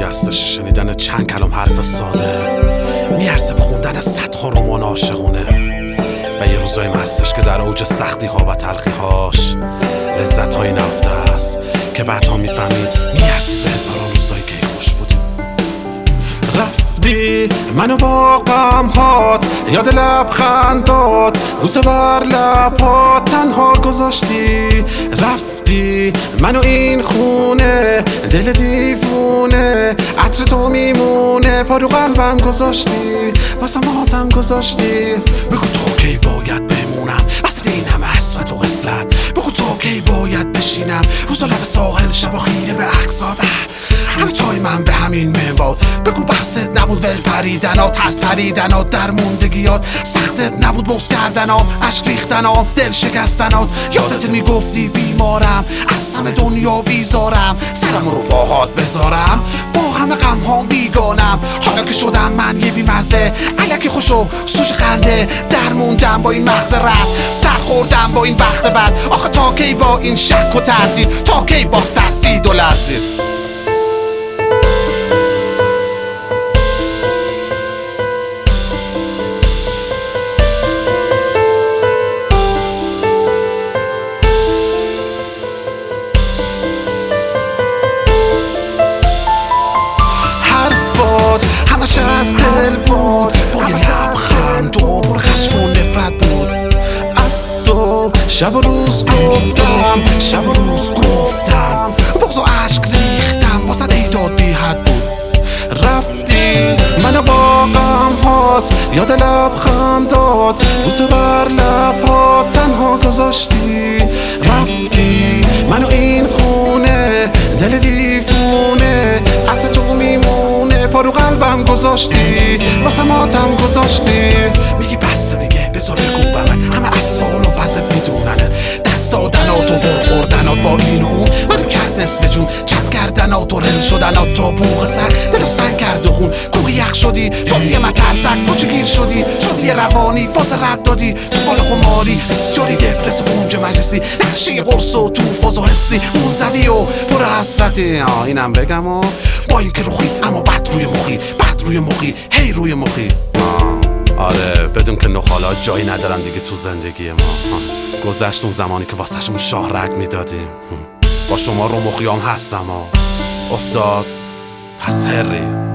هستش شنیدن چند کلام حرف ساده میارزه به خوندن صدها رمان عاشقونه. و یه روزایی هستش که در اوج سختی ها و تلخی هاش لذت های نفته است که بعدها میفهمی میارزید به هزاران روزایی که خوش بودیم. رفتی منو با غم هات یاد لبخندات بوسه بر لبات تنها گذاشتی. رفتی منو این خونه دل دیوونه عطر تو میمونه پا رو قلبم گذاشتی واسه ماتم گذاشتی. بگو تو کی باید بمونم وسط این همه حسرت و غفلت. بگو تو کی باید بشینم روز و لب ساحل شب خیره به عکسات همه تای من به همین منوال. بگو بحثت نبود ول پریدنات ترس پریدنات در موندگیات سختت نبود بغض کردنات عشق ریختنات دل شکستنات. یادت میگفتی بیمارم از همه دنیا بیزارم سرم رو پاهات بذارم با همه غم ها بیگانم. حالا که شدم من یه بیمزه الکی خوش و سوش خنده در موندم با این مغز رفت سر خوردم با این بخت بد. آخه تا کی با این شک و تردید تا کی با ترسید و لرزید. همش از دل بود با یه لبخند و پر خشم و نفرت بود. از تو شب و روز گفتم شب و روز گفتم بغض و عشق ریختم واسه ایداد بی حد بود. رفتی منو با غم هات یاد لبخندات بوسه بر لبات تنها گذاشتی. رفتی منو این خونه دل دیوونه عطر تو میمونه پا رو قلبم گذاشتی واسه ماتم گذاشتی. میگی بس دیگه بذار بگو بمت همه از سال و وزت میدونن دست دادنات و برخوردنات با این و اون منو کرد نصف جون چت کردنات و رل شدنات تا بوغ سر دلو سنگ کرد و خون کوه یخ شدی یه مترسک پاچه گیر شدی یه روانی فاز رد دادی تو قال خماری بسیاری دپرس و اونج مجلسی نقشه قرص و تو فاز و حسی موزوی و پر حسرتی. اینم بگم و با این که روخی اما بد روی مخی هی روی مخی. آره بدون که نخالات جایی ندارن دیگه تو زندگی ما. گذشت اون زمانی که واسه شمون شاه رگ میدادیم. با شما رو مخیام هستم افتاد پس هری